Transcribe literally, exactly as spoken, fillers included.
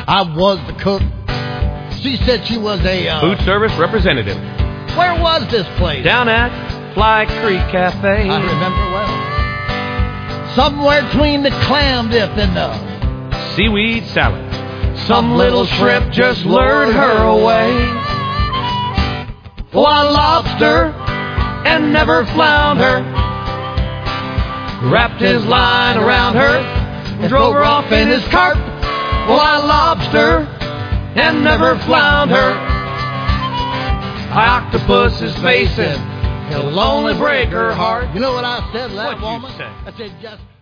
I was the cook. She said she was a... Uh, food service representative. Where was this place? Down at Fly Creek Cafe. I remember well. Somewhere between the clam dip and the... seaweed salad. Some little shrimp just lured her away. One lobster and never flounder. Wrapped his line around her and drove her off in his cart. One lobster and never flounder. Octopus's facing, he'll only break her heart. You know what I said to that What'd you woman? say? I said, just...